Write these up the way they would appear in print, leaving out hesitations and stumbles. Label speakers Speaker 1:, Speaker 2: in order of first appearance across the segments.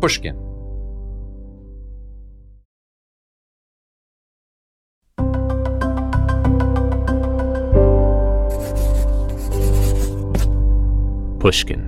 Speaker 1: Pushkin. Pushkin.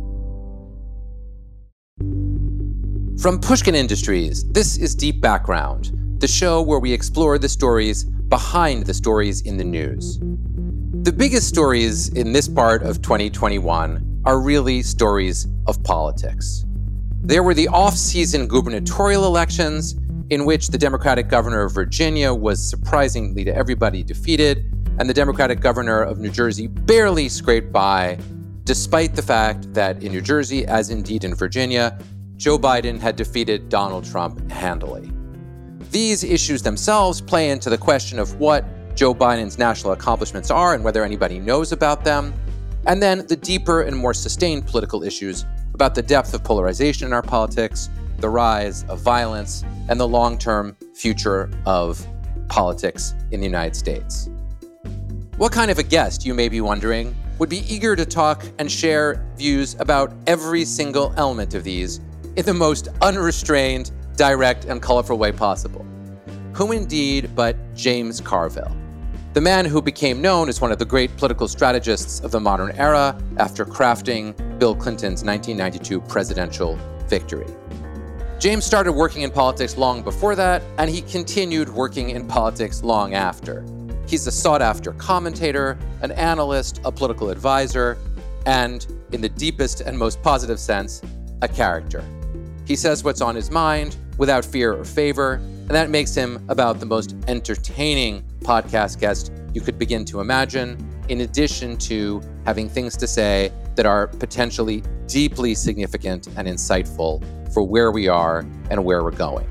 Speaker 2: From Pushkin Industries, this is Deep Background, the show where we explore the stories behind the stories in the news. The biggest stories in this part of 2021 are really stories of politics. There were the off-season gubernatorial elections, in which the Democratic governor of Virginia was surprisingly to everybody defeated, and the Democratic governor of New Jersey barely scraped by, despite the fact that in New Jersey, as indeed in Virginia, Joe Biden had defeated Donald Trump handily. These issues themselves play into the question of what Joe Biden's national accomplishments are and whether anybody knows about them, and then the deeper and more sustained political issues about the depth of polarization in our politics, the rise of violence, and the long-term future of politics in the United States. What kind of a guest, you may be wondering, would be eager to talk and share views about every single element of these in the most unrestrained, direct, and colorful way possible? Who indeed but James Carville, the man who became known as one of the great political strategists of the modern era after crafting Bill Clinton's 1992 presidential victory. James started working in politics long before that, and he continued working in politics long after. He's a sought-after commentator, an analyst, a political advisor, and, in the deepest and most positive sense, a character. He says what's on his mind without fear or favor, and that makes him about the most entertaining podcast guest you could begin to imagine, in addition to having things to say that are potentially deeply significant and insightful for where we are and where we're going.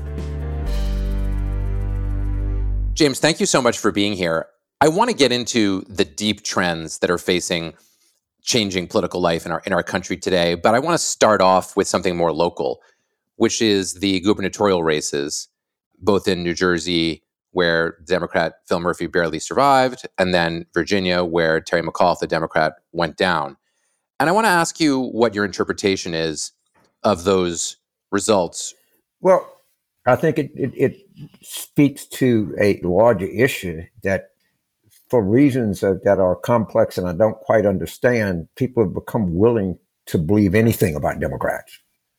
Speaker 2: James, thank you so much for being here. I want to get into the deep trends that are facing changing political life in our country today, but I want to start off with something more local, which is the gubernatorial races, both in New Jersey, where Democrat Phil Murphy barely survived, and then Virginia, where Terry McAuliffe, the Democrat, went down. And I want to ask you what your interpretation is of those results.
Speaker 3: Well, I think it speaks to a larger issue that, for reasons that are complex and I don't quite understand, people have become willing to believe anything about Democrats.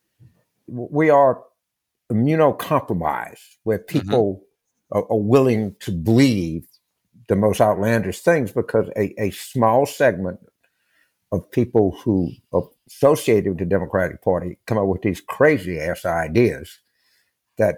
Speaker 3: We are immunocompromised, where people are willing to believe the most outlandish things because a small segment of people who are associated with the Democratic Party come up with these crazy-ass ideas that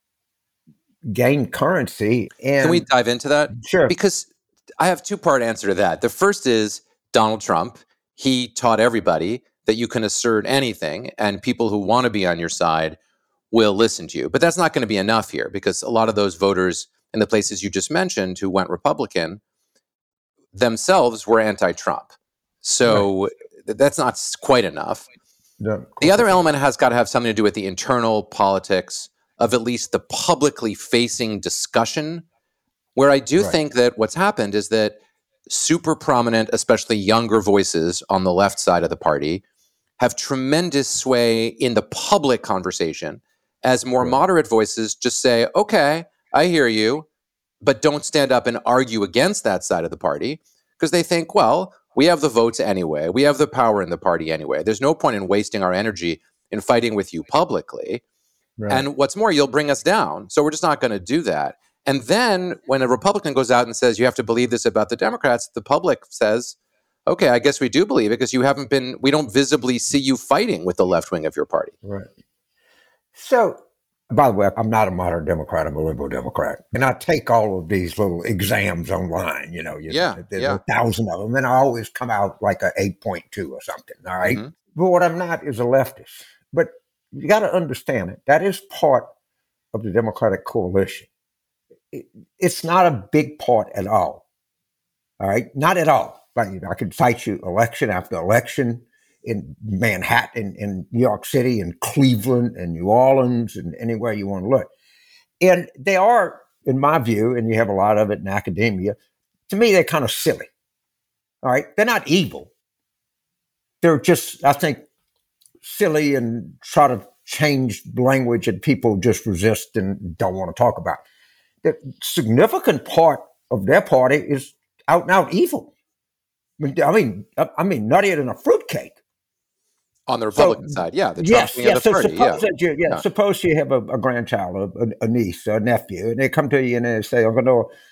Speaker 3: gain currency. And
Speaker 2: can we dive into that?
Speaker 3: Sure.
Speaker 2: Because I have two-part answer to that. The first is Donald Trump. He taught everybody that you can assert anything, and people who want to be on your side will listen to you. But that's not going to be enough here, because a lot of those voters in the places you just mentioned who went Republican themselves were anti-Trump. So that's not quite enough.
Speaker 3: No,
Speaker 2: the other element has got to have something to do with the internal politics of at least the publicly facing discussion, where I do think that what's happened is that super prominent, especially younger voices on the left side of the party have tremendous sway in the public conversation, as more moderate voices just say, okay, I hear you, but don't stand up and argue against that side of the party, because they think, well, we have the votes anyway. We have the power in the party anyway. There's no point in wasting our energy in fighting with you publicly. Right. And what's more, you'll bring us down. So we're just not going to do that. And then when a Republican goes out and says, you have to believe this about the Democrats, the public says, okay, I guess we do believe it, because we don't visibly see you fighting with the left wing of your party.
Speaker 3: Right. So, by the way, I'm not a moderate Democrat, I'm a liberal Democrat. And I take all of these little exams online, there's 1,000 of them, and I always come out like a 8.2 or something, all right? Mm-hmm. But what I'm not is a leftist. But you got to understand it. That is part of the Democratic coalition. It's not a big part at all right? Not at all. Like, I could cite you election after election in Manhattan, in New York City, in Cleveland, and New Orleans, and anywhere you want to look. And they are, in my view, and you have a lot of it in academia, to me, they're kind of silly. All right? They're not evil. They're just, I think, silly and try to changed language that people just resist and don't want to talk about. The significant part of their party is out and out evil. I mean, nuttier than a fruitcake.
Speaker 2: On the Republican side, yeah. The Trump wing of the party,
Speaker 3: suppose you have a grandchild, a niece, a nephew, and they come to you and they say, I'm going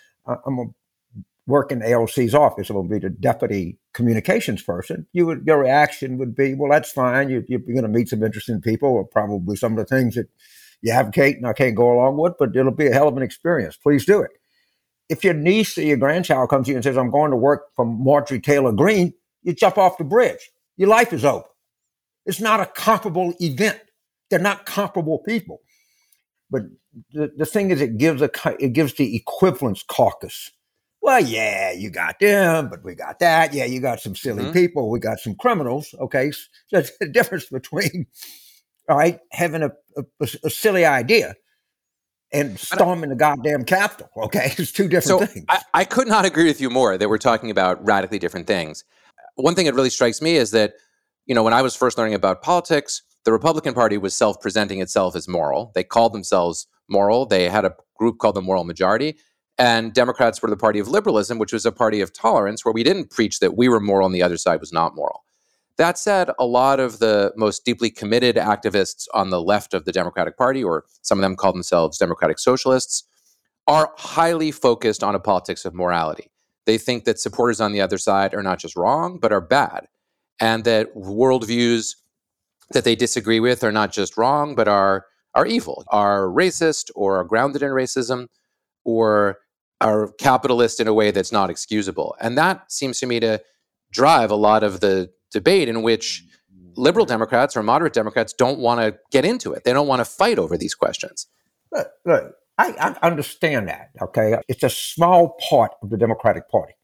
Speaker 3: to work in AOC's office. I'm going to be the deputy communications person. Your reaction would be, well, that's fine. You're going to meet some interesting people, or probably some of the things that you advocate and I can't go along with, but it'll be a hell of an experience. Please do it. If your niece or your grandchild comes to you and says, I'm going to work for Marjorie Taylor Greene, you jump off the bridge. Your life is over. It's not a comparable event. They're not comparable people. But the thing is, it gives the equivalence caucus. Well, yeah, you got them, but we got that. Yeah, you got some silly people. We got some criminals. Okay, so there's a difference between, all right, having a silly idea and storming the goddamn Capitol. Okay, it's two different things.
Speaker 2: I could not agree with you more that we're talking about radically different things. One thing that really strikes me is that, when I was first learning about politics, the Republican Party was self-presenting itself as moral. They called themselves moral. They had a group called the Moral Majority. And Democrats were the party of liberalism, which was a party of tolerance, where we didn't preach that we were moral and the other side was not moral. That said, a lot of the most deeply committed activists on the left of the Democratic Party, or some of them call themselves Democratic Socialists, are highly focused on a politics of morality. They think that supporters on the other side are not just wrong, but are bad. And that worldviews that they disagree with are not just wrong, but are evil, are racist, or are grounded in racism, or are capitalist in a way that's not excusable. And that seems to me to drive a lot of the debate in which liberal Democrats or moderate Democrats don't want to get into it. They don't want to fight over these questions.
Speaker 3: Look, I understand that, okay? It's a small part of the Democratic Party.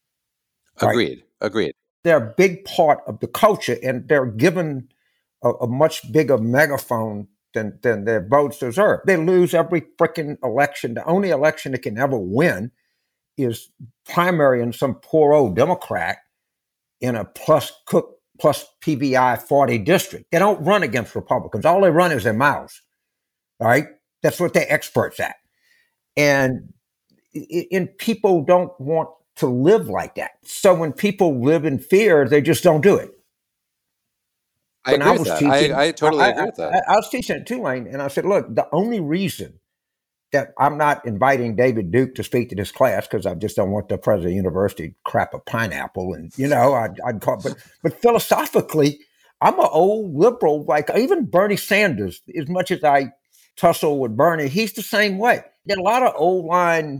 Speaker 2: Agreed.
Speaker 3: They're a big part of the culture, and they're given a much bigger megaphone than their votes deserve. They lose every freaking election. The only election they can ever win is primary in some poor old Democrat in a plus PBI 40 district. They don't run against Republicans. All they run is their mouths. All right? That's what they're experts at. And people don't want to live like that. So when people live in fear, they just don't do it.
Speaker 2: I agree with that. I totally agree with that.
Speaker 3: I was teaching at Tulane, and I said, look, the only reason that I'm not inviting David Duke to speak to this class, because I just don't want the president of the university to crap a pineapple, and, I'd call, but philosophically, I'm an old liberal, like even Bernie Sanders, as much as I tussle with Bernie, he's the same way. There are a lot of old line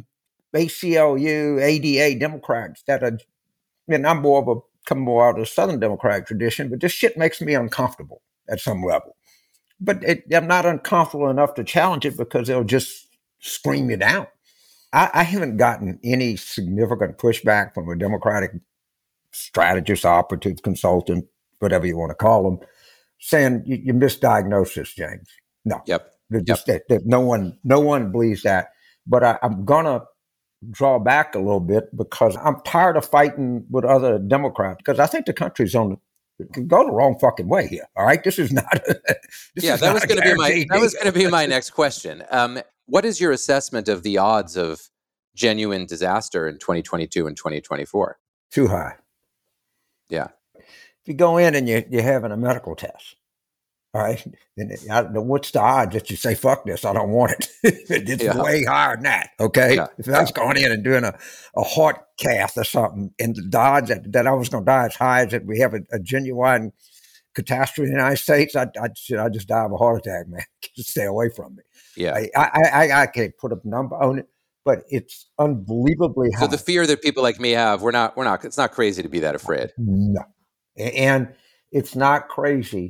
Speaker 3: ACLU, ADA Democrats that are, I'm come more out of the Southern Democratic tradition, but this shit makes me uncomfortable at some level. But I'm not uncomfortable enough to challenge it because they'll just scream you down. I haven't gotten any significant pushback from a Democratic strategist, operative, consultant, whatever you want to call them, saying you misdiagnosed this, James. No.
Speaker 2: Yep.
Speaker 3: That no one believes that. But I'm gonna draw back a little bit because I'm tired of fighting with other Democrats, because I think the country's can go the wrong fucking way here. All right, this is not.
Speaker 2: That was going to be my next question. What is your assessment of the odds of genuine disaster in 2022 and 2024?
Speaker 3: Too high.
Speaker 2: Yeah.
Speaker 3: If you go in and you're having a medical test, all right, and what's the odds that you say, fuck this, I don't want it? It's way higher than that, okay? Yeah. If I was going in and doing a heart cath or something, and the odds that I was going to die as high as that we have a genuine catastrophe in the United States, I just die of a heart attack, man. Just stay away from me.
Speaker 2: Yeah.
Speaker 3: I can't put a number on it, but it's unbelievably high.
Speaker 2: So the fear that people like me have, we're not, it's not crazy to be that afraid.
Speaker 3: No. And it's not crazy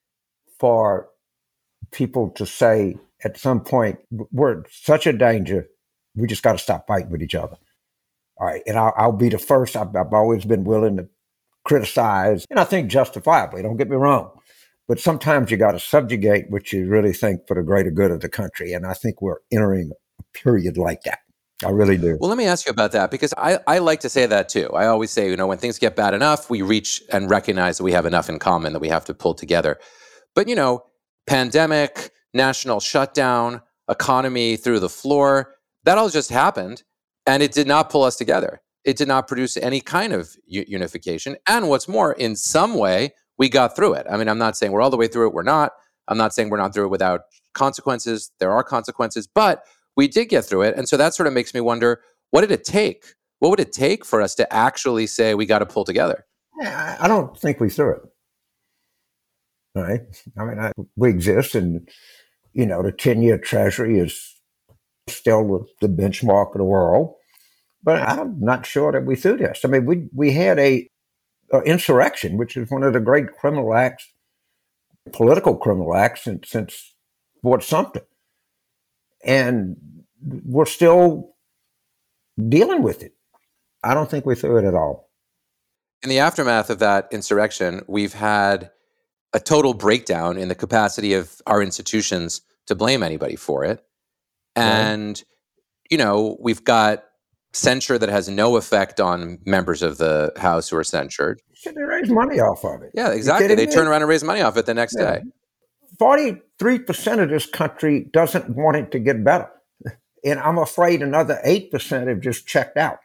Speaker 3: for people to say at some point, we're in such a danger, we just got to stop fighting with each other. All right. And I'll be the first. I've always been willing to criticize, and I think justifiably, don't get me wrong. But sometimes you got to subjugate what you really think for the greater good of the country. And I think we're entering a period like that. I really do.
Speaker 2: Well, let me ask you about that, because I like to say that too. I always say, when things get bad enough, we reach and recognize that we have enough in common that we have to pull together. But, pandemic, national shutdown, economy through the floor. That all just happened, and it did not pull us together. It did not produce any kind of unification. And what's more, in some way, we got through it. I mean, I'm not saying we're all the way through it. We're not. I'm not saying we're not through it without consequences. There are consequences, but we did get through it. And so that sort of makes me wonder, what did it take? What would it take for us to actually say we got to pull together?
Speaker 3: I don't think we threw it. Right? I mean, we exist, and, the 10-year Treasury is still the benchmark of the world. But I'm not sure that we threw this. I mean, we had a insurrection, which is one of the great criminal acts, political criminal acts since Fort Sumter. And we're still dealing with it. I don't think we threw it at all.
Speaker 2: In the aftermath of that insurrection, we've had a total breakdown in the capacity of our institutions to blame anybody for it. And, we've got censure that has no effect on members of the House who are censured.
Speaker 3: They raise money off of it.
Speaker 2: Yeah, exactly. They turn around and raise money off it the next day.
Speaker 3: 43% of this country doesn't want it to get better. And I'm afraid another 8% have just checked out.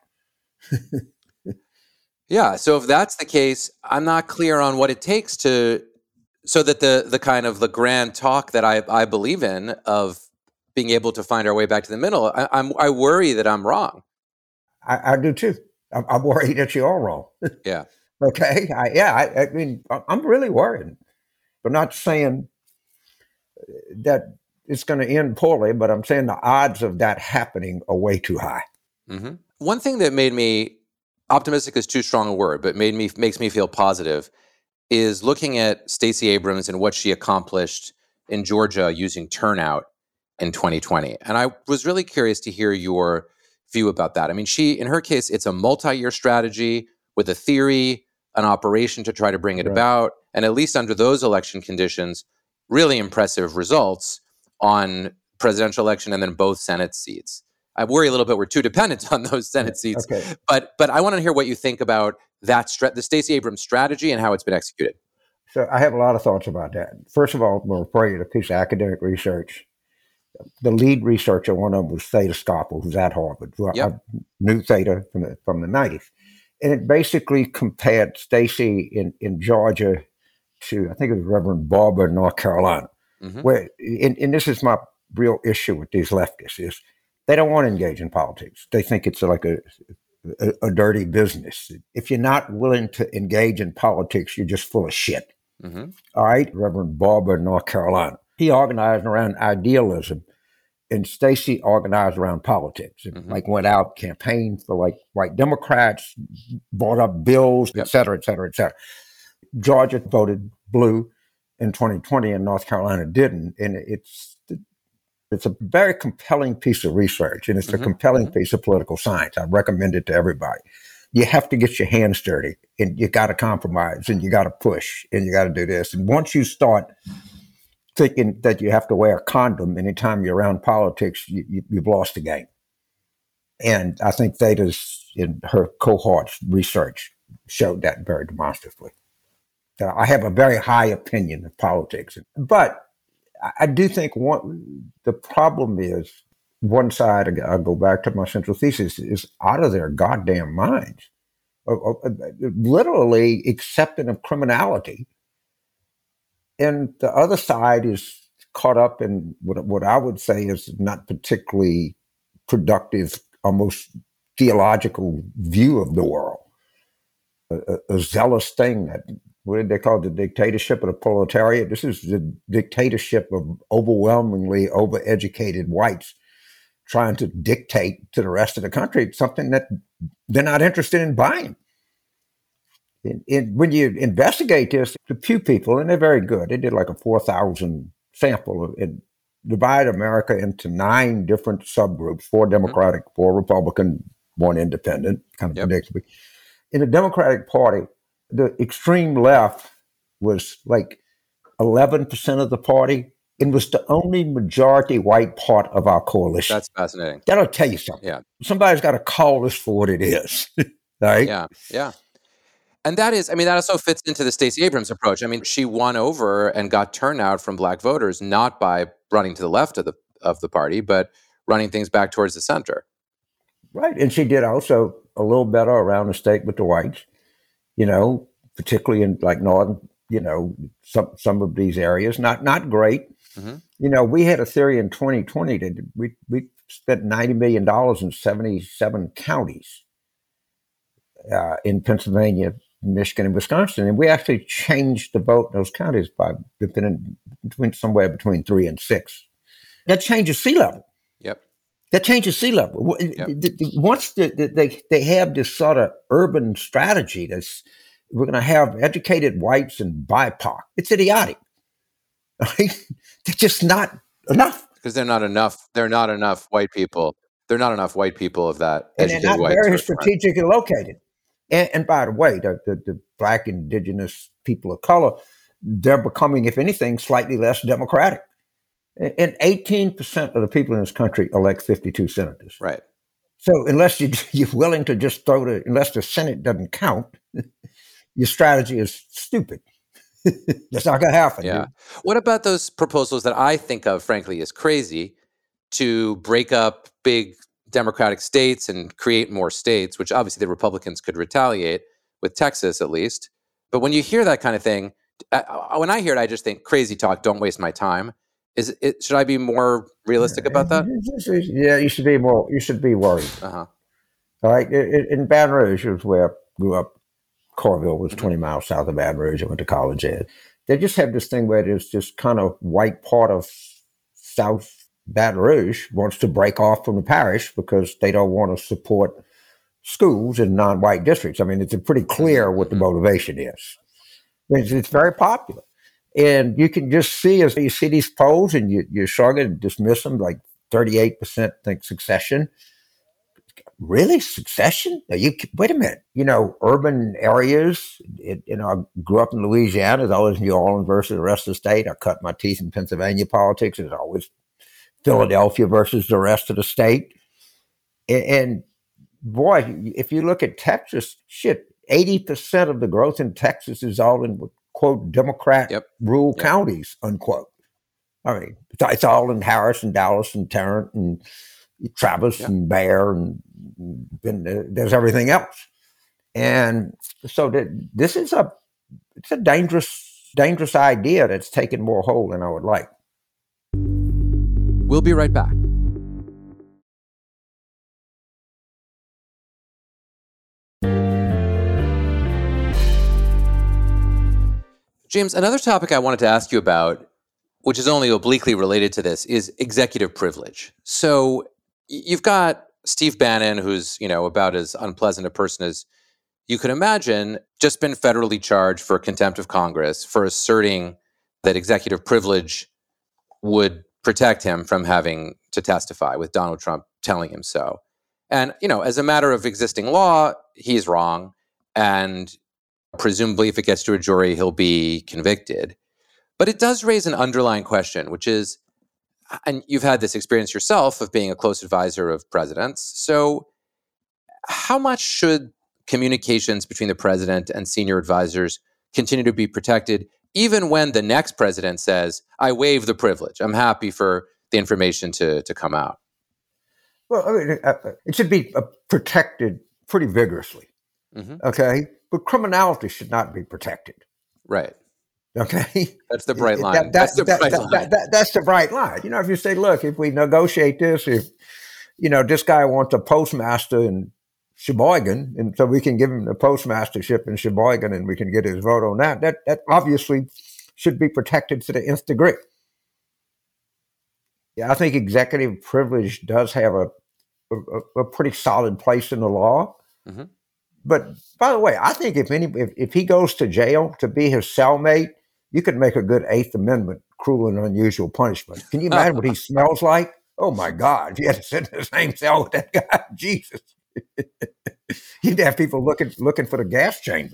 Speaker 2: Yeah. So if that's the case, I'm not clear on what it takes so that the kind of the grand talk that I believe in of being able to find our way back to the middle, I worry that I'm wrong.
Speaker 3: I do too. I'm worried that you are wrong.
Speaker 2: Yeah.
Speaker 3: Okay. I mean, I'm really worried. I'm not saying that it's going to end poorly, but I'm saying the odds of that happening are way too high.
Speaker 2: Mm-hmm. One thing that made me optimistic is too strong a word, but makes me feel positive is looking at Stacey Abrams and what she accomplished in Georgia using turnout in 2020. And I was really curious to hear your view about that. I mean, in her case, it's a multi-year strategy with a theory, an operation to try to bring it about. And at least under those election conditions, really impressive results on presidential election and then both Senate seats. I worry a little bit we're too dependent on those Senate seats.
Speaker 3: Okay.
Speaker 2: But I want to hear what you think about that the Stacey Abrams strategy and how it's been executed.
Speaker 3: So I have a lot of thoughts about that. First of all, I'm going to refer you to a piece of academic research. The lead researcher, one of them was Theda Scarpa, who's at Harvard. I knew Theda from the 90s. And it basically compared Stacey in Georgia to, I think it was Reverend Barber in North Carolina. Mm-hmm. Where, and this is my real issue with these leftists, is they don't want to engage in politics. They think it's like a dirty business. If you're not willing to engage in politics, you're just full of shit. Mm-hmm. All right? Reverend Barber in North Carolina. He organized around idealism, and Stacey organized around politics. Mm-hmm. Like went out, campaigned for like white Democrats, brought up bills, et cetera, et cetera, et cetera. Georgia voted blue in 2020, and North Carolina didn't. And it's a very compelling piece of research, and it's a compelling piece of political science. I recommend it to everybody. You have to get your hands dirty, and you got to compromise, and you got to push, and you got to do this. And once you start thinking that you have to wear a condom anytime you're around politics, you've lost the game. And I think Theda's, in her cohort's research, showed that very demonstratively. I have a very high opinion of politics. But I do think the problem is one side, I'll go back to my central thesis, is out of their goddamn minds, literally accepting of criminality. And the other side is caught up in what I would say is not particularly productive, almost theological view of the world. A zealous thing that, what did they call it? The dictatorship of the proletariat? This is the dictatorship of overwhelmingly overeducated whites trying to dictate to the rest of the country something that they're not interested in buying. When you investigate this, the Pew people, and they're very good, they did like a 4,000 sample and divided America into 9 different subgroups, 4 Democratic, 4 Republican, 1 independent, kind of predictably. In the Democratic Party, the extreme left was like 11% of the party and was the only majority white part of our coalition.
Speaker 2: That's fascinating.
Speaker 3: That'll tell you something.
Speaker 2: Yeah.
Speaker 3: Somebody's got to call this for what it is. Right?
Speaker 2: Yeah. And that also fits into the Stacey Abrams approach. I mean, she won over and got turnout from Black voters, not by running to the left of the party, but running things back towards the center.
Speaker 3: Right. And she did also a little better around the state with the whites, particularly in like northern, some of these areas. Not great. Mm-hmm. We had a theory in 2020 that we spent $90 million in 77 counties in Pennsylvania, Michigan, and Wisconsin. And we actually changed the vote in those counties by somewhere between 3 and 6. That changes sea level.
Speaker 2: Yep.
Speaker 3: That changes sea level. Yep. Once they have this sort of urban strategy we're going to have educated whites and BIPOC. It's idiotic. They're just not enough.
Speaker 2: Because they're not enough white people. They're not enough white people of that.
Speaker 3: And they're not very strategically located. And by the way, the Black, indigenous people of color, they're becoming, if anything, slightly less democratic. And 18% of the people in this country elect 52 senators.
Speaker 2: Right.
Speaker 3: So unless you're willing to just unless the Senate doesn't count, your strategy is stupid. That's not going to happen.
Speaker 2: Yeah.
Speaker 3: Dude.
Speaker 2: What about those proposals that I think of, frankly, as crazy to break up big Democratic states and create more states, which obviously the Republicans could retaliate with Texas, at least. But when you hear that kind of thing, when I hear it, I just think crazy talk. Don't waste my time. Should I be more realistic about that?
Speaker 3: Yeah, you should be more. You should be worried.
Speaker 2: Uh-huh.
Speaker 3: All right. In Baton Rouge, was where I grew up. Corville was 20 miles south of Baton Rouge. I went to college there. They just have this thing where there's this kind of white part of South Baton Rouge wants to break off from the parish because they don't want to support schools in non-white districts. I mean, it's pretty clear what the motivation is. It's very popular. And you can just see as you see these polls and you shrug it and dismiss them, like 38% think succession. Really? Succession? Wait a minute. Urban areas, I grew up in Louisiana. It's always New Orleans versus the rest of the state. I cut my teeth in Pennsylvania politics. It's always Philadelphia versus the rest of the state. And boy, if you look at Texas, 80% of the growth in Texas is all in, quote, Democrat rural counties, unquote. I mean, it's all in Harris and Dallas and Tarrant and Travis and Bear and there's everything else. And so this is it's a dangerous idea that's taken more hold than I would like.
Speaker 2: We'll be right back. James, another topic I wanted to ask you about, which is only obliquely related to this, is executive privilege. So you've got Steve Bannon, who's, about as unpleasant a person as you could imagine, just been federally charged for contempt of Congress for asserting that executive privilege would protect him from having to testify, with Donald Trump telling him so. And, as a matter of existing law, he's wrong. And presumably, if it gets to a jury, he'll be convicted. But it does raise an underlying question, which is, and you've had this experience yourself of being a close advisor of presidents. So how much should communications between the president and senior advisors continue to be protected, even when the next president says, I waive the privilege, I'm happy for the information to come out?
Speaker 3: Well, I mean, it should be protected pretty vigorously. Mm-hmm. Okay? But criminality should not be protected.
Speaker 2: Right.
Speaker 3: Okay,
Speaker 2: that's the bright line. That's the
Speaker 3: bright line. If you say, look, if we negotiate this, if this guy wants a postmaster in Sheboygan, and so we can give him the postmastership in Sheboygan, and we can get his vote on that. That obviously should be protected to the nth degree. Yeah, I think executive privilege does have a pretty solid place in the law. Mm-hmm. But by the way, I think if he goes to jail to be his cellmate, you could make a good Eighth Amendment cruel and unusual punishment. Can you imagine what he smells like? Oh my God! If you had to sit in the same cell with that guy, Jesus, you'd have people looking for the gas chamber.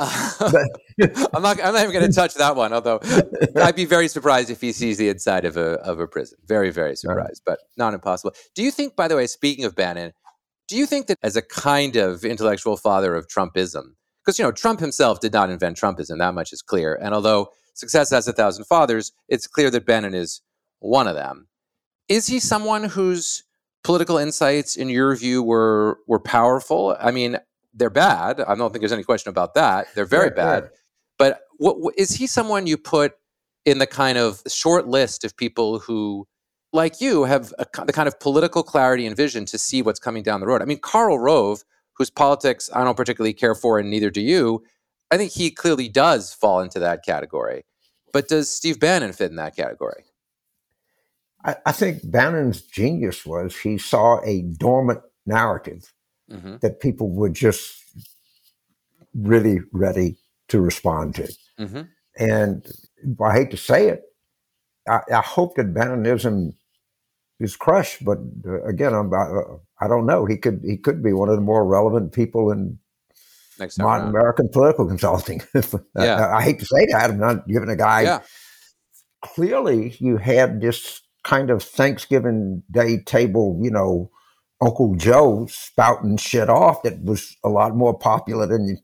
Speaker 2: I'm not even going to touch that one. Although I'd be very surprised if he sees the inside of a prison. Very, very surprised, but not impossible. Do you think, by the way, speaking of Bannon, do you think that as a kind of intellectual father of Trumpism, Because, Trump himself did not invent Trumpism. That much is clear. And although success has 1,000 fathers, it's clear that Bannon is one of them. Is he someone whose political insights, in your view, were powerful? I mean, they're bad. I don't think there's any question about that. They're very bad. But what is he someone you put in the kind of short list of people who, like you, have the kind of political clarity and vision to see what's coming down the road? I mean, Karl Rove, whose politics I don't particularly care for, and neither do you, I think he clearly does fall into that category. But does Steve Bannon fit in that category?
Speaker 3: I think Bannon's genius was he saw a dormant narrative that people were just really ready to respond to. And I hate to say it, I hope that Bannonism is crushed, but again, I don't know. He could be one of the more relevant people in modern American political consulting. I hate to say that. I'm not giving a guy. Yeah. Clearly, you had this kind of Thanksgiving Day table, Uncle Joe spouting shit off that was a lot more popular than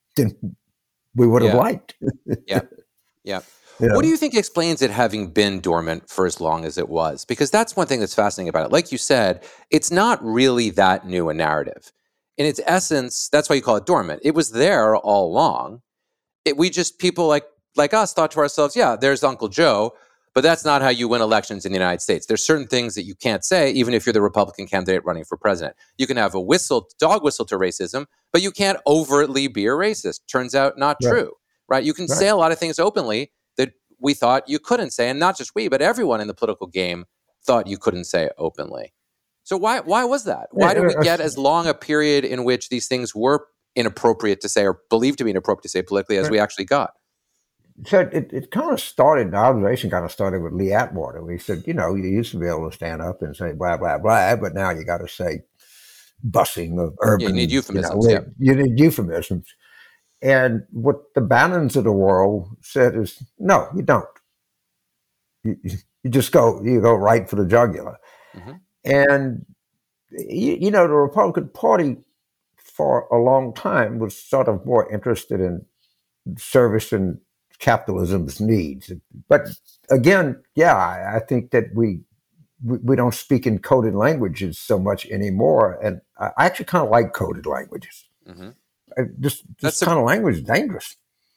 Speaker 3: we would have liked.
Speaker 2: Yeah. What do you think explains it having been dormant for as long as it was? Because that's one thing that's fascinating about it. Like you said, it's not really that new a narrative. In its essence, that's why you call it dormant. It was there all along. People like us thought to ourselves, yeah, there's Uncle Joe, but that's not how you win elections in the United States. There's certain things that you can't say, even if you're the Republican candidate running for president. You can have a dog whistle to racism, but you can't overtly be a racist. Turns out not true, right? You can say a lot of things openly that we thought you couldn't say, and not just we, but everyone in the political game thought you couldn't say openly. So why was that? Why did we get as long a period in which these things were inappropriate to say or believed to be inappropriate to say politically as we actually got?
Speaker 3: So it kind of started, the observation kind of started with Lee Atwater. We said, you used to be able to stand up and say blah, blah, blah, but now you got to say busing of urban.
Speaker 2: You need euphemisms.
Speaker 3: You need euphemisms. And what the Bannons of the world said is, no, you don't. You just go right for the jugular. And, the Republican Party for a long time was sort of more interested in servicing capitalism's needs. But again, I think that we don't speak in coded languages so much anymore. And I actually kind of like coded languages. This kind of language is dangerous.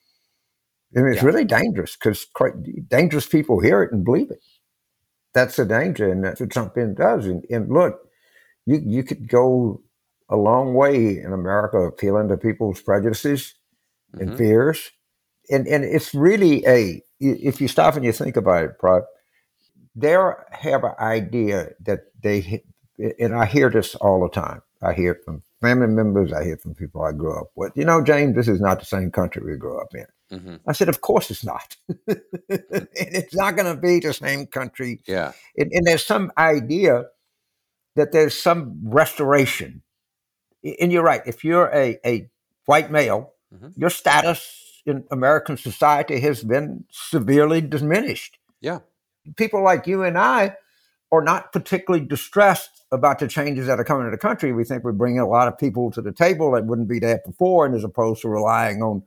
Speaker 3: I mean, it's really dangerous because dangerous people hear it and believe it. That's the danger, and that's what Trump does. And look, you could go a long way in America appealing to people's prejudices and fears. And it's really if you stop and you think about it, Prad, they have an idea that and I hear this all the time. I hear it from family members. I hear it from people I grew up with. James, this is not the same country we grew up in. I said, of course it's not. And it's not going to be the same country.
Speaker 2: Yeah.
Speaker 3: And there's some idea that there's some restoration. And you're right. If you're a white male, your status in American society has been severely diminished.
Speaker 2: Yeah.
Speaker 3: People like you and I are not particularly distressed about the changes that are coming to the country. We think we're bringing a lot of people to the table that wouldn't be there before, and as opposed to relying on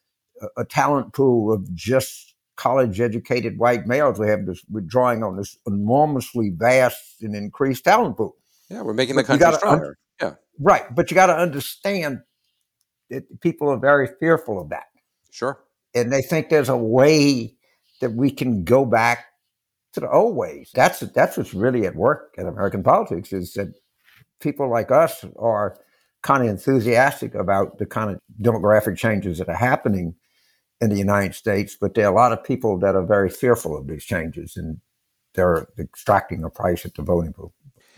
Speaker 3: a talent pool of just college-educated white males, we're drawing on this enormously vast and increased talent pool.
Speaker 2: Yeah, we're making the country stronger.
Speaker 3: Right, but you got to understand that people are very fearful of that.
Speaker 2: Sure.
Speaker 3: And they think there's a way that we can go back to the old ways. That's what's really at work in American politics, is that people like us are kind of enthusiastic about the kind of demographic changes that are happening in the United States, but there are a lot of people that are very fearful of these changes, and they're extracting a price at the voting pool.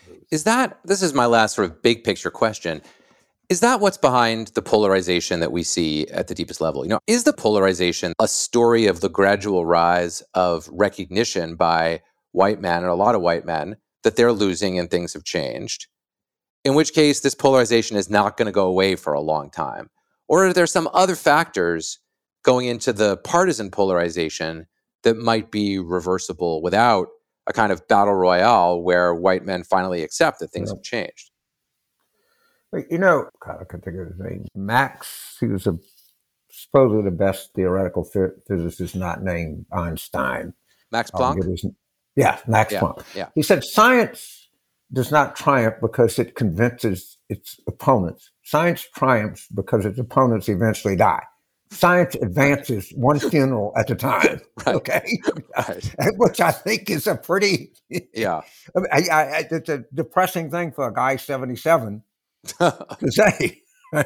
Speaker 2: This is my last sort of big picture question. Is that what's behind the polarization that we see at the deepest level? Is the polarization a story of the gradual rise of recognition by white men, and a lot of white men, that they're losing and things have changed? In which case, this polarization is not going to go away for a long time. Or are there some other factors going into the partisan polarization that might be reversible without a kind of battle royale where white men finally accept that things have changed?
Speaker 3: God, I can't think of his name. Max, he was a supposedly the best theoretical physicist not named Einstein.
Speaker 2: Max Planck?
Speaker 3: Max Planck.
Speaker 2: Yeah.
Speaker 3: He said science does not triumph because it convinces its opponents. Science triumphs because its opponents eventually die. Science advances one funeral at a time.
Speaker 2: Right.
Speaker 3: Okay,
Speaker 2: Right.
Speaker 3: Which I think is a pretty it's a depressing thing for a guy 77 to say.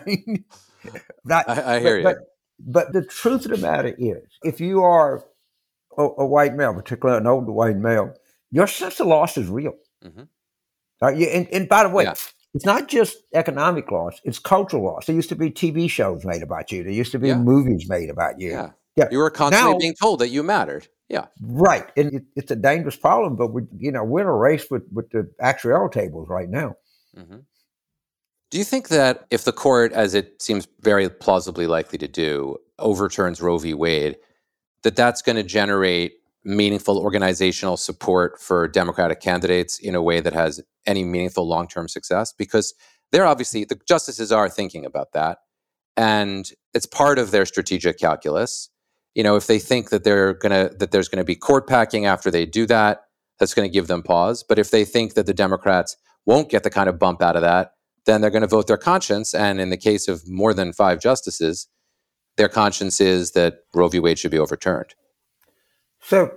Speaker 2: I hear you.
Speaker 3: But the truth of the matter is, if you are a white male, particularly an older white male, your sense of loss is real. Mm-hmm. And by the way, it's not just economic loss, it's cultural loss. There used to be TV shows made about you. There used to be movies made about you.
Speaker 2: Yeah. You were constantly being told that you mattered. Yeah.
Speaker 3: Right. And it's a dangerous problem, but we're in a race with the actuarial tables right now.
Speaker 2: Mm-hmm. Do you think that if the court, as it seems very plausibly likely to do, overturns Roe v. Wade, that's going to generate meaningful organizational support for Democratic candidates in a way that has any meaningful long-term success? Because they're obviously, the justices are thinking about that, and it's part of their strategic calculus. If they think that there's going to be court packing after they do that, that's going to give them pause. But if they think that the Democrats won't get the kind of bump out of that, then they're going to vote their conscience. And in the case of more than 5 justices, their conscience is that Roe v. Wade should be overturned.
Speaker 3: So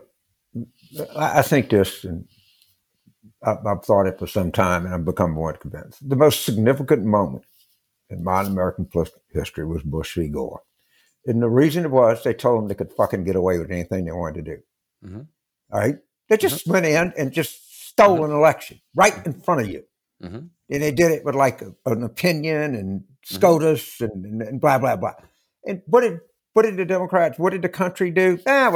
Speaker 3: I think this, and I've thought it for some time, and I've become more convinced. The most significant moment in modern American political history was Bush v. Gore. And the reason it was, they told them they could fucking get away with anything they wanted to do. Mm-hmm. All right? They just went in and just stole an election right in front of you. Mm-hmm. And they did it with like an opinion and SCOTUS and blah, blah, blah. And what did the Democrats, what did the country do?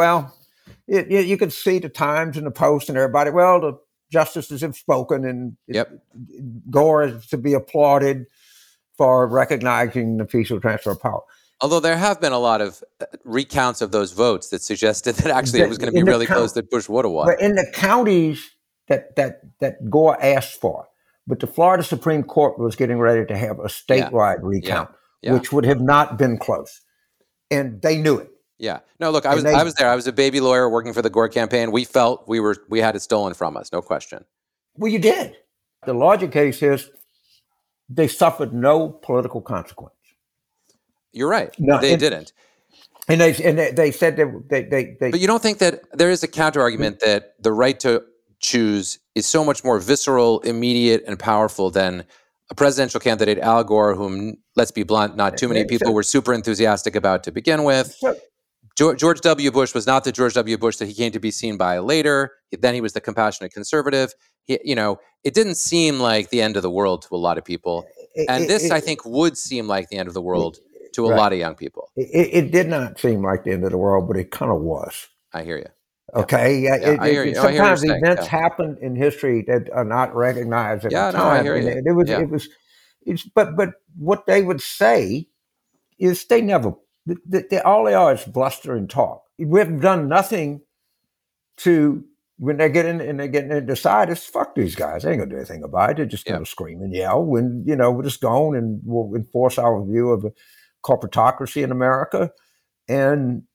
Speaker 3: You could see the Times and the Post and everybody, the justices have spoken, and Gore is to be applauded for recognizing the peaceful transfer of power.
Speaker 2: Although there have been a lot of recounts of those votes that suggested that actually it was going to be really close, that Bush would have won.
Speaker 3: But in the counties that Gore asked for, but the Florida Supreme Court was getting ready to have a statewide recount, which would have not been close. And they knew it.
Speaker 2: Yeah. No, look, I was there. I was a baby lawyer working for the Gore campaign. We felt we had it stolen from us, no question.
Speaker 3: Well, you did. The larger case is they suffered no political consequence.
Speaker 2: You're right. No, they didn't.
Speaker 3: And they said they.
Speaker 2: But you don't think that there is a counter argument that the right to choose is so much more visceral, immediate, and powerful than a presidential candidate, Al Gore, whom, let's be blunt, not too many people were super enthusiastic about to begin with. George W. Bush was not the George W. Bush that he came to be seen by later. Then he was the compassionate conservative. It didn't seem like the end of the world to a lot of people. And this, I think, would seem like the end of the world to a lot of young people.
Speaker 3: It did not seem like the end of the world, but it kind of was.
Speaker 2: I hear you.
Speaker 3: Okay.
Speaker 2: I hear you.
Speaker 3: Sometimes events happen in history that are not recognized at the time.
Speaker 2: I hear you.
Speaker 3: But what they would say is they never, all they are is bluster and talk. We have done nothing to, when they get in and they get in and decide, it's fuck these guys. They ain't gonna do anything about it. They're just gonna scream and yell when, we're just going and we'll enforce our view of the corporatocracy in America. And,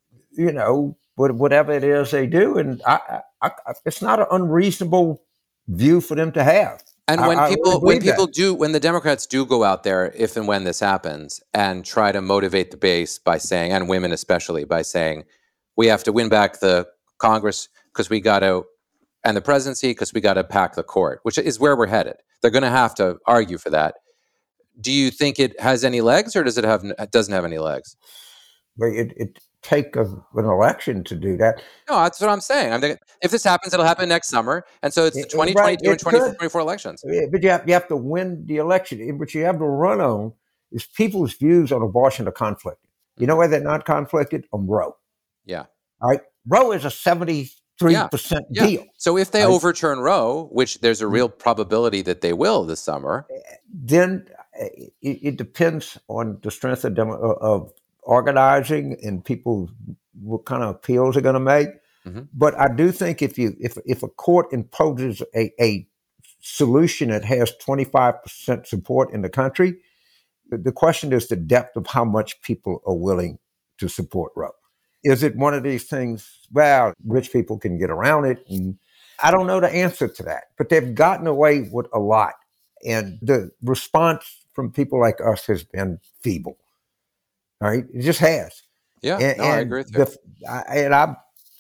Speaker 3: whatever it is they do. And it's not an unreasonable view for them to have.
Speaker 2: And when the Democrats do go out there, if and when this happens, and try to motivate the base by saying, and women especially, by saying, we have to win back the Congress because we got to, and the presidency because we got to pack the court, which is where we're headed. They're going to have to argue for that. Do you think it has any legs, or doesn't have any legs?
Speaker 3: But it take an election to do that.
Speaker 2: No, that's what I'm saying. I'm thinking, if this happens, it'll happen next summer, and so it's the 2022 and 2024 elections.
Speaker 3: But you have to win the election. What you have to run on is people's views on abortion are conflicted. You know why they're not conflicted? On Roe.
Speaker 2: Yeah.
Speaker 3: All right. Roe is a 73% deal.
Speaker 2: So if they overturn Roe, which there's a real probability that they will this summer,
Speaker 3: then it depends on the strength of organizing and people, what kind of appeals they're going to make. Mm-hmm. But I do think if a court imposes a solution that has 25% support in the country, The question is the depth of how much people are willing to support Roe. Is it one of these things, well, rich people can get around it? And I don't know the answer to that, but they've gotten away with a lot. And the response from people like us has been feeble. All right? It just has.
Speaker 2: Yeah, I agree with you.
Speaker 3: I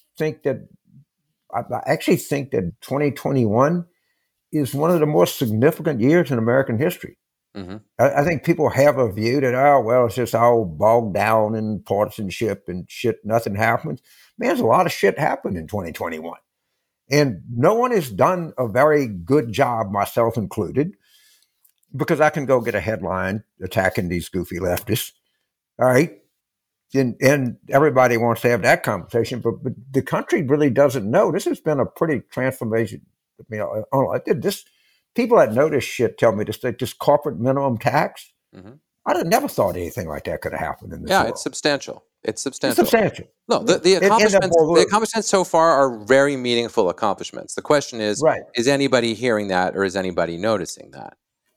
Speaker 3: actually think that 2021 is one of the most significant years in American history. Mm-hmm. I think people have a view that, oh, well, it's just all bogged down in partisanship and shit, nothing happens. Man, there's a lot of shit happened in 2021. And no one has done a very good job, myself included, because I can go get a headline attacking these goofy leftists. All right. And everybody wants to have that conversation, but the country really doesn't know. This has been a pretty transformation. I did this. People that know this shit tell me this corporate minimum tax. Mm-hmm. I'd have never thought anything like that could have happened in this world.
Speaker 2: It's substantial. It's substantial.
Speaker 3: It's substantial.
Speaker 2: No, the accomplishments so far are very meaningful accomplishments. The question is, Is anybody hearing that, or is anybody noticing that?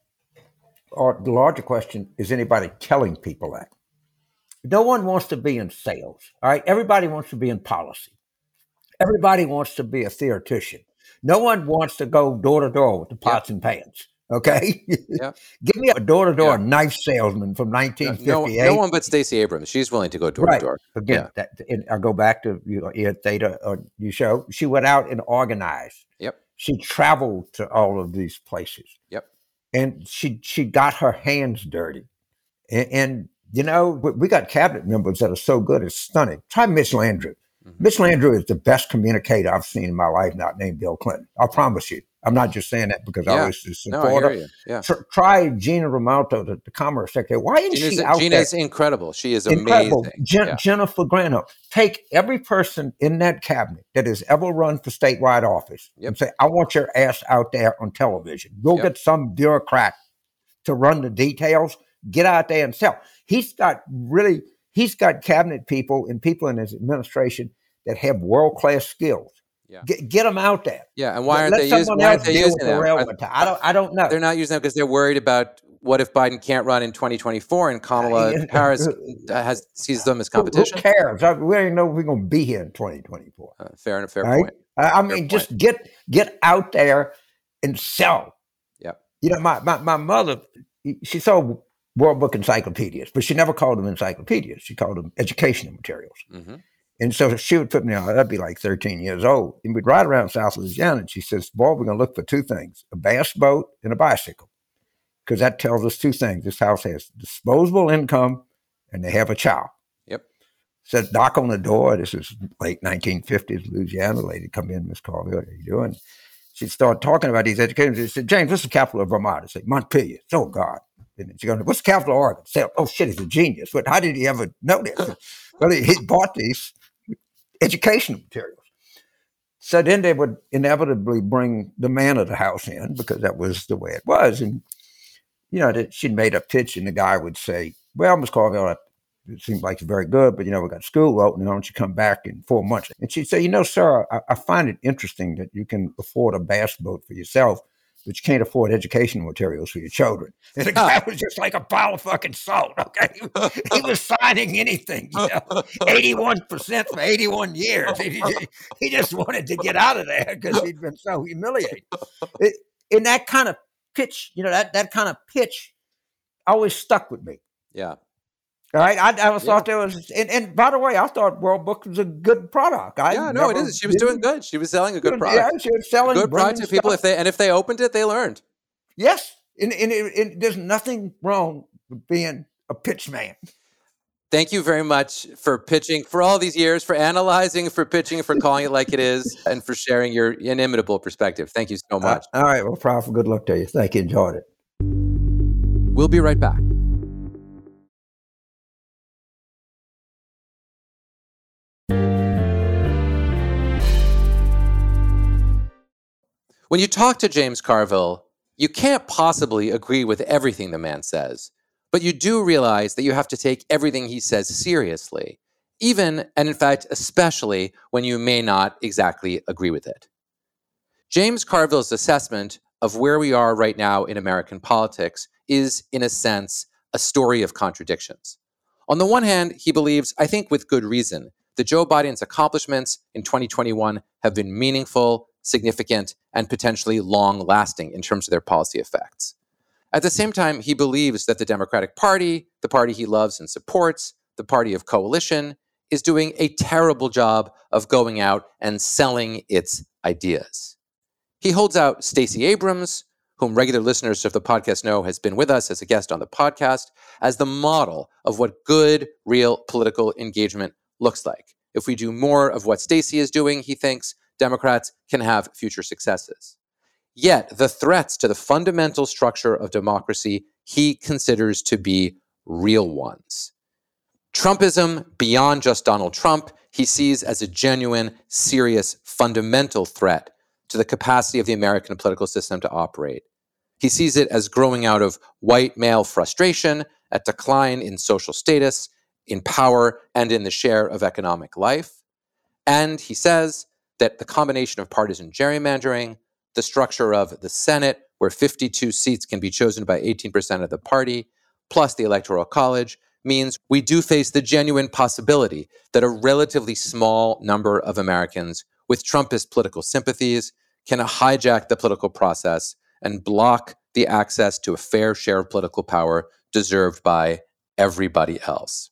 Speaker 3: Or the larger question, is anybody telling people that? No one wants to be in sales. All right. Everybody wants to be in policy. Everybody wants to be a theoretician. No one wants to go door to door with the pots and pans. Okay. Yep. Give me a door to door knife salesman from 1958.
Speaker 2: No one but Stacey Abrams. She's willing to go door to door.
Speaker 3: Again, I go back to Theta you show. She went out and organized.
Speaker 2: Yep.
Speaker 3: She traveled to all of these places.
Speaker 2: Yep.
Speaker 3: And she got her hands dirty. And we got cabinet members that are so good, it's stunning. Try Mitch Landrieu. Mm-hmm. Mitch Landrieu is the best communicator I've seen in my life, not named Bill Clinton. I promise you. I'm not just saying that because I was a supporter.
Speaker 2: I hear you. Yeah.
Speaker 3: Try Gina Raimondo, the Commerce Secretary. Why isn't she out there?
Speaker 2: Gina's incredible. She is amazing.
Speaker 3: Jennifer Granholm. Take every person in that cabinet that has ever run for statewide office and say, I want your ass out there on television. Go get some bureaucrat to run the details. Get out there and sell. He's got cabinet people and people in his administration that have world-class skills. Yeah. Get them out there.
Speaker 2: Yeah, and why aren't they using them?
Speaker 3: I don't know.
Speaker 2: They're not using them because they're worried about what if Biden can't run in 2024 and Kamala Harris sees them as competition.
Speaker 3: Who cares? We don't know if we're going to be here in 2024.
Speaker 2: Fair point.
Speaker 3: Just get out there and sell.
Speaker 2: Yeah.
Speaker 3: My mother, she sold World Book encyclopedias, but she never called them encyclopedias. She called them educational materials. Mm-hmm. And so she would put me on, I'd be like 13 years old. And we'd ride around South Louisiana, and she says, boy, we're going to look for two things, a bass boat and a bicycle. Because that tells us two things. This house has disposable income, and they have a child.
Speaker 2: Yep.
Speaker 3: Said, knock on the door. This is late 1950s, Louisiana. The lady come in, Miss Carville, what are you doing? She'd start talking about these educators. She said, James, what's the capital of Vermont? I said, Montpelier. Oh, God. And she goes, what's the capital of Oregon? I said, oh, shit, he's a genius. But how did he ever know this? Well, he bought these educational materials. So then they would inevitably bring the man of the house in because that was the way it was. And, she'd made a pitch and the guy would say, well, Ms. Carville, it seems like it's very good, but, we got school opening. Why don't you come back in 4 months? And she'd say, sir, I find it interesting that you can afford a bass boat for yourself, but you can't afford educational materials for your children. And the guy was just like a pile of fucking salt, okay? He was signing anything, 81% for 81 years. He just wanted to get out of there because he'd been so humiliated. In that kind of pitch, that kind of pitch always stuck with me.
Speaker 2: Yeah.
Speaker 3: All right. I always thought there was, and by the way, I thought World Book was a good product.
Speaker 2: It is. She was doing good. She was selling a good product.
Speaker 3: Yeah, she was selling
Speaker 2: a good product to people. If they opened it, they learned.
Speaker 3: Yes. And there's nothing wrong with being a pitch man.
Speaker 2: Thank you very much for pitching for all these years, for analyzing, for pitching, for calling it like it is, and for sharing your inimitable perspective. Thank you so much.
Speaker 3: All right. Well, Prof, good luck to you. Thank you. Enjoyed it.
Speaker 2: We'll be right back. When you talk to James Carville, you can't possibly agree with everything the man says, but you do realize that you have to take everything he says seriously, even, and in fact, especially when you may not exactly agree with it. James Carville's assessment of where we are right now in American politics is, in a sense, a story of contradictions. On the one hand, he believes, I think with good reason, that Joe Biden's accomplishments in 2021 have been meaningful, significant, and potentially long-lasting in terms of their policy effects. At the same time, he believes that the Democratic Party, the party he loves and supports, the party of coalition, is doing a terrible job of going out and selling its ideas. He holds out Stacey Abrams, whom regular listeners of the podcast know has been with us as a guest on the podcast, as the model of what good, real political engagement looks like. If we do more of what Stacey is doing, he thinks, Democrats can have future successes. Yet the threats to the fundamental structure of democracy he considers to be real ones. Trumpism, beyond just Donald Trump, he sees as a genuine, serious, fundamental threat to the capacity of the American political system to operate. He sees it as growing out of white male frustration, a decline in social status, in power, and in the share of economic life. And he says that the combination of partisan gerrymandering, the structure of the Senate, where 52 seats can be chosen by 18% of the party, plus the Electoral College, means we do face the genuine possibility that a relatively small number of Americans with Trumpist political sympathies can hijack the political process and block the access to a fair share of political power deserved by everybody else.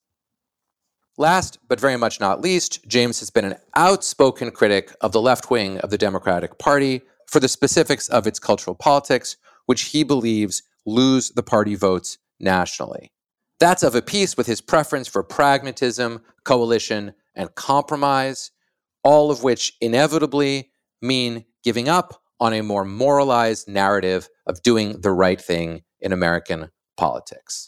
Speaker 2: Last, but very much not least, James has been an outspoken critic of the left wing of the Democratic Party for the specifics of its cultural politics, which he believes lose the party votes nationally. That's of a piece with his preference for pragmatism, coalition, and compromise, all of which inevitably mean giving up on a more moralized narrative of doing the right thing in American politics.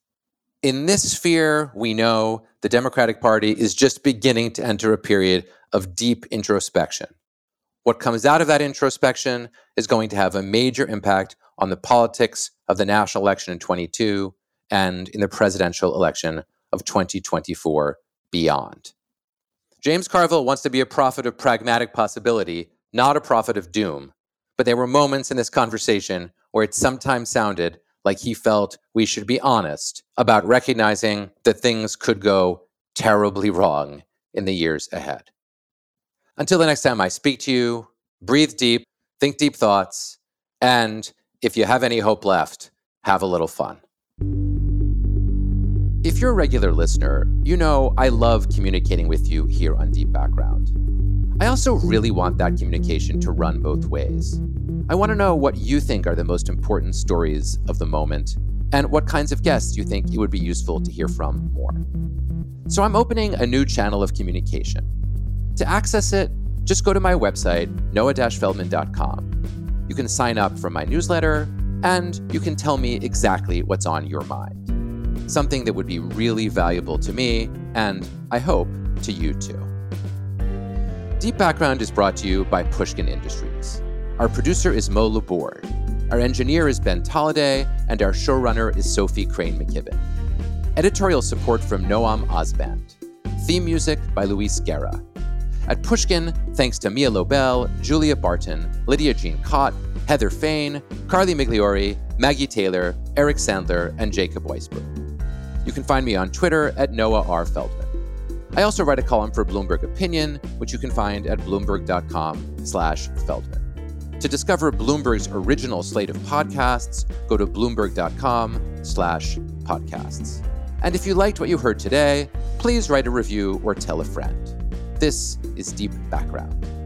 Speaker 2: In this sphere, we know the Democratic Party is just beginning to enter a period of deep introspection. What comes out of that introspection is going to have a major impact on the politics of the national election in 2022 and in the presidential election of 2024 beyond. James Carville wants to be a prophet of pragmatic possibility, not a prophet of doom. But there were moments in this conversation where it sometimes sounded like he felt we should be honest about recognizing that things could go terribly wrong in the years ahead. Until the next time I speak to you, breathe deep, think deep thoughts, and if you have any hope left, have a little fun. If you're a regular listener, you know I love communicating with you here on Deep Background. I also really want that communication to run both ways. I want to know what you think are the most important stories of the moment and what kinds of guests you think it would be useful to hear from more. So I'm opening a new channel of communication. To access it, just go to my website, noah-feldman.com. You can sign up for my newsletter, and you can tell me exactly what's on your mind. Something that would be really valuable to me, and I hope to you too. Deep Background is brought to you by Pushkin Industries. Our producer is Mo Laborde. Our engineer is Ben Tolliday, and our showrunner is Sophie Crane McKibben. Editorial support from Noam Osband. Theme music by Luis Guerra. At Pushkin, thanks to Mia Lobel, Julia Barton, Lydia Jean Cott, Heather Fain, Carly Migliori, Maggie Taylor, Eric Sandler, and Jacob Weisberg. You can find me on Twitter at Noah R. Feldman. I also write a column for Bloomberg Opinion, which you can find at bloomberg.com/Feldman. To discover Bloomberg's original slate of podcasts, go to bloomberg.com/podcasts. And if you liked what you heard today, please write a review or tell a friend. This is Deep Background.